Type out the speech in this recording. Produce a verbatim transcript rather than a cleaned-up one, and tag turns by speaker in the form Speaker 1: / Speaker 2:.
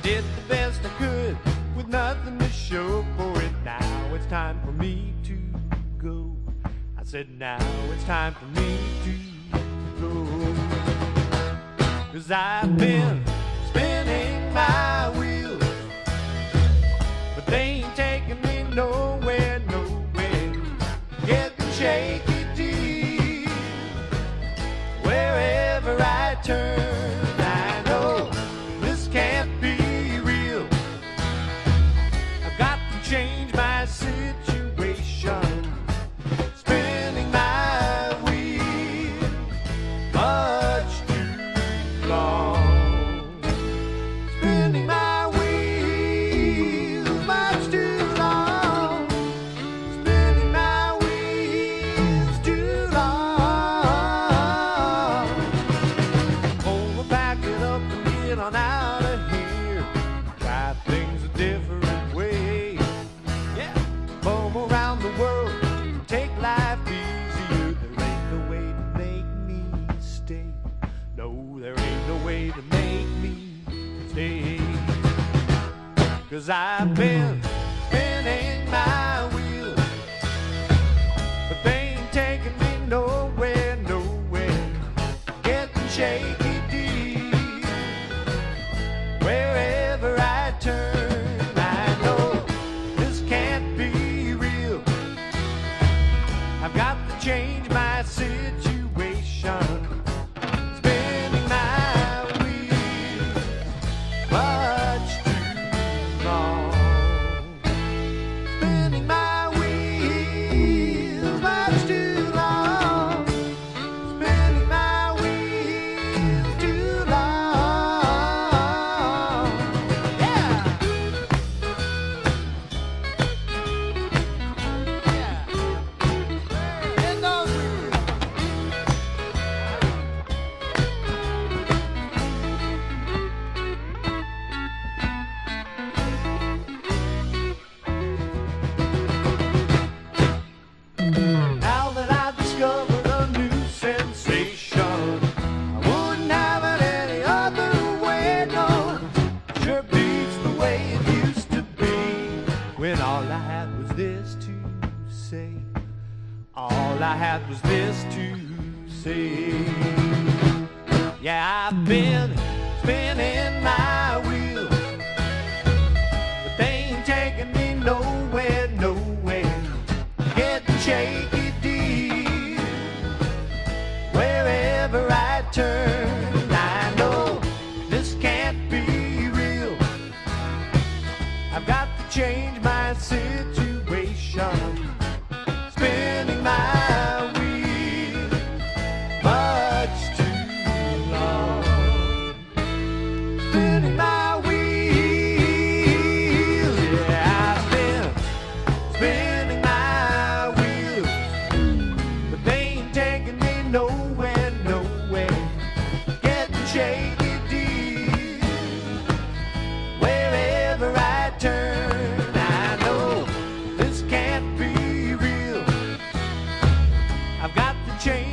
Speaker 1: did the best I could with nothing to show for it. Now it's time for me to go. I said now it's time for me to go. 'Cause I've been spinning my wheels, but they ain't taking me nowhere, nowhere. Getting shaky deep wherever I turn. I know this can't be real. I've got to change my situation. Spinning my wheel much too long. Spinning my wheel much too long. Spinning my wheels too long. Oh, back it up and get on out of here. Try things a different way. Yeah, roam around the world, take life easier. There ain't no way to make me stay. No, there ain't no way to make me stay. 'Cause I've been spinning my wheels, but they ain't taking me nowhere, nowhere. Getting shaky deep wherever I turn. I know this can't be real. I've got to change my situation. Spinning my wheels much too long. Spinning my wheels much too long. Spinning my wheels too long. Yeah. Yeah. In those wheels. Now that I've discovered a new sensation, I wouldn't have it any other way, no. Sure beats the way it used to be, when all I had was this to say. All I had was this to say. Yeah, I've been spinning my wheels, but they ain't taking me nowhere, nowhere. Getting shaky deep wherever I turn. I know this can't be real. I've got to change my situation. Spinning my wheel much too long. Spinning my wheels. Yeah, I've been spinning my wheels, but they ain't taking me nowhere, nowhere. Getting shaky deep wherever I turn. I know this can't be real. I've got to change